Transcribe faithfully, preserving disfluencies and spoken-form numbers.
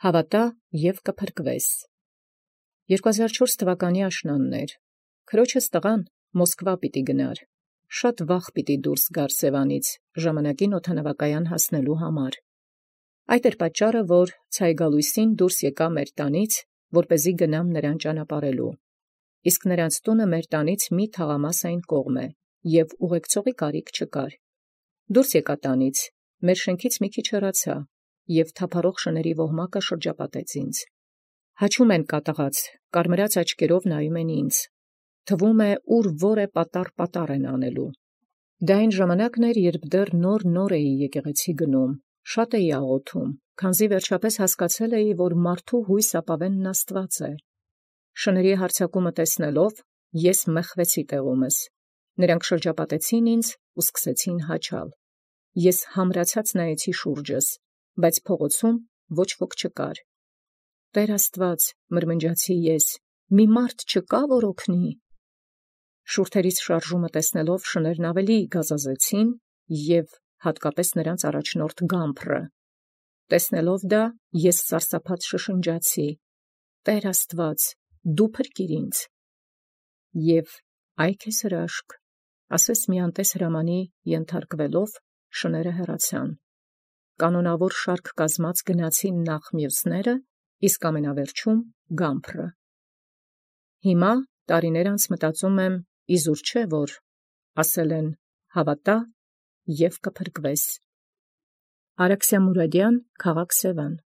Հավատա և կփրկվես։ երկու հազար չորս թվականի աշնանն էր։ Քրոջս տղան Մոսկվա պիտի գնար։ Շատ վաղ պիտի դուրս գար Սևանից ժամանակին օդանավակայան հասնելու համար։ Այդ էր պատճառը, որ ցայգալույսին դուրս եկա մեր տանից, որպեսզի գնամ նրան ճանապարհելու։ Իսկ նրանց տունը մեր տանից մի թաղամասային կողմ է, և ուղեկցողի կարիք չկար։ Դուրս եկա տանից, մեր շենքից մի քիչ հեռացա, և թափառող շների ոհմակը շրջապատեց ինձ։ Հաչում են կատաղած, կարմրած աչքերով նայում են ինձ։ Թվում է, ուր որ է պատառ-պատառ են անելու։ Դա այն ժամանակն էր, երբ դեռ նոր-նոր էի եկեղեցի գնում, շատ էի աղոթում, քանզի վերջապես հասկացել էի, որ մարդու հույս ապավենն Աստված է։ Շների հարձակումը տեսնելով, ես մեղվեցի տեղումս։ Նրանք շրջապատեցին ինձ ու սկսեցին հաչալ։ Ես համրացած նայեցի շուրջս, բայց փողոցում ոչ ոք չկար։ «Տեր Աստված», մրմնջացի ես, «մի մարդ չկա, որ օգնի»։ Շուրթերիս շարժումը տեսնելով շներն ավելի գազազեցին և հատկապես նրանց առաջնորդ Գամփրը։ Տեսնելով դա, ես սարսափած շշնջացի. «Տեր Աստված, դու փրկիր ինձ»։ Եվ այ քեզ հրաշք, ասես մի անտես հրամանի ենթարկվելով, շները հեռացան։ Կանոնավոր շարք կազմած գնացին նախ մյուսները, իսկ ամենավերջում Գամփրը։ Հիմա տարիներ անց մտածում եմ, իզուր չէ, որ ասել են հավատա և կփրկվես։ Արաքսիա Մուրադյան, քաղաք Սևան։